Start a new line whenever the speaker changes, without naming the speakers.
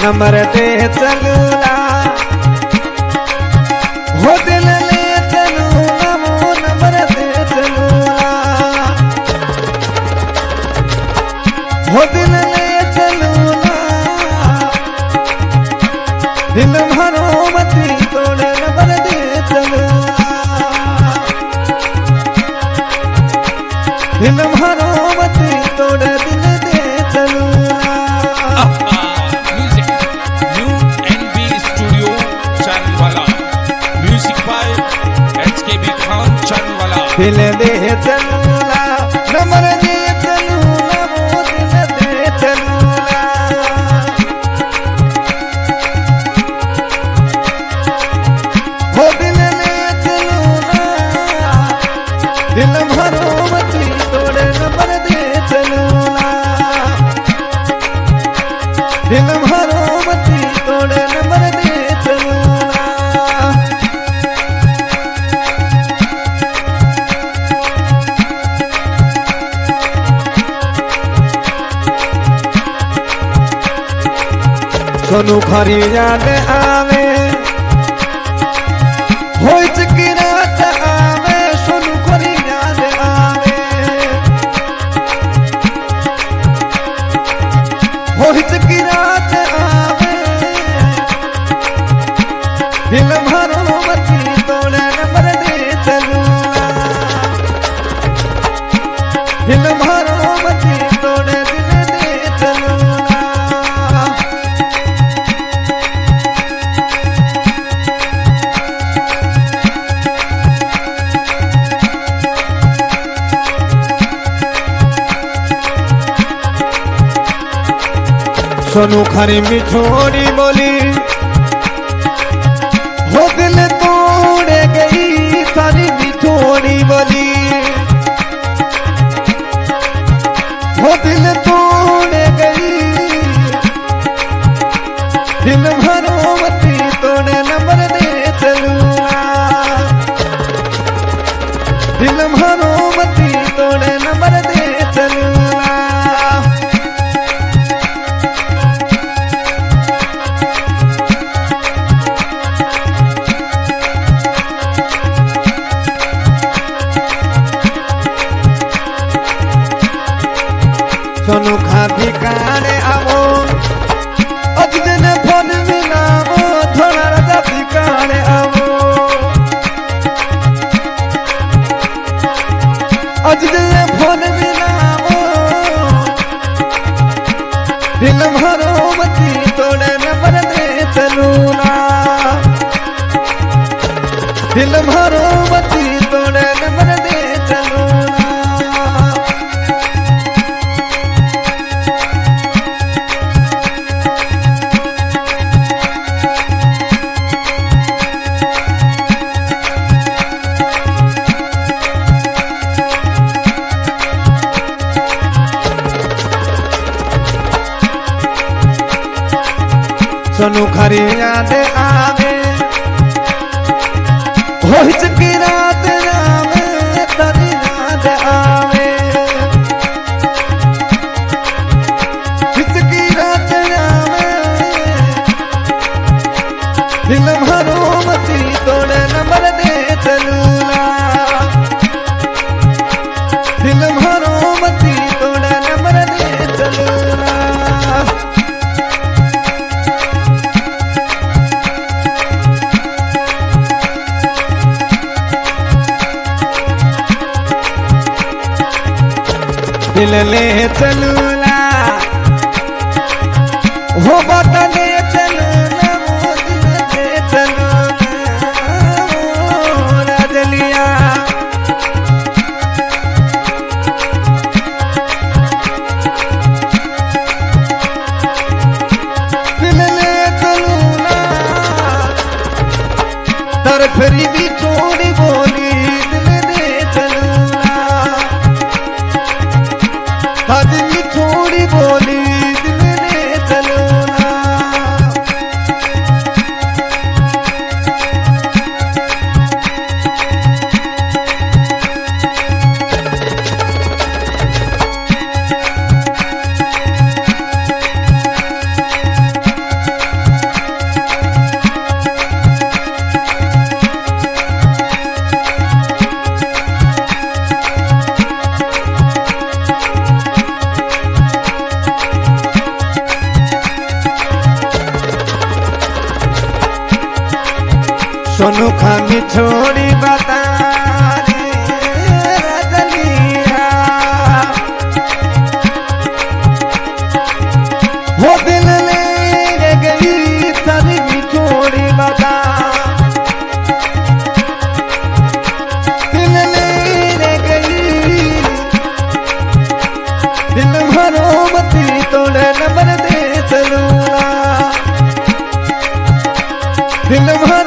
number दे चलूला हो दिल ले चलूला वो नंबर दे चलूला हो दिल ले चलूला दिल भरो मती तोड़े नंबर दे चलूला दिल भरो मती तोड़े दिल दे चलूला दिल दे चलूला नंबर दे चलूला वो दिल दे चलूला वो दिल ले चलूला दिल भरो मती तोड़े नंबर दे चलूला दिल भरो मती तोड़े नंबर दे चलूला सोनू खरी याद आवे होई चकी रात आवे सोनू खरी याद आवे होई चकी रात आवे दिल भरो मती तोड़े नंबर दे चलूला दिल भरो मती तोड़े दिल दे चलूला सोनू खरी मिठोड़ी बोली वो दिल तोड़ गई सारी मिठोड़ी बोली वो दिल तोड़ गई दिल भरो मती तोड़े नंबर दे चलूला दिल भरो मती तोड़े नंबर दे चलूला सोनू खाधी काने आवो अज दिन फोन मिलावो थोड़ा राजा ठिकाने आवो अज दिन फोन मिलावो दिल भरो मती तोड़े नंबर दे चलूला दिल भरो मती तोड़े नंबर दे चलूला सोनू खरी याद आवे होई चकी रात आवे तारी याद आवे चकी रात आवे दिल भरो मती तोड़े नंबर दे चलूला दिल भरो मती तोड़े नंबर दे चलूला दिल ले चलूला हो बता ले चलूला वो दिल ले चलूला वो राजलिया दिल ले चलूला तर फिरी भी छोड़ी बोली दिल दे चलूला आदमी थोड़ी बोली दिल ने चलूला सोनू खानी छोड़ी बता रे रजनिया वो दिल ले गई सारी छोड़ी बता दिल ले गई दिल भरो मती तोड़े नंबर दे चलूंगा दिल